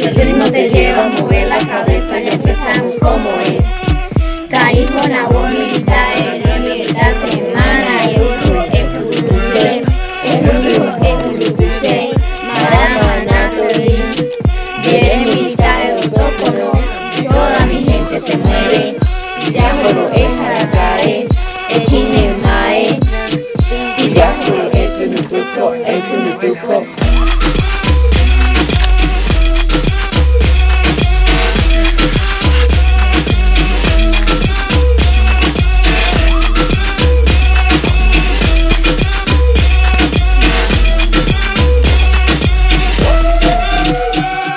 Si el ritmo te lleva a mover la cabeza, ya empezamos como es. Caí con agua,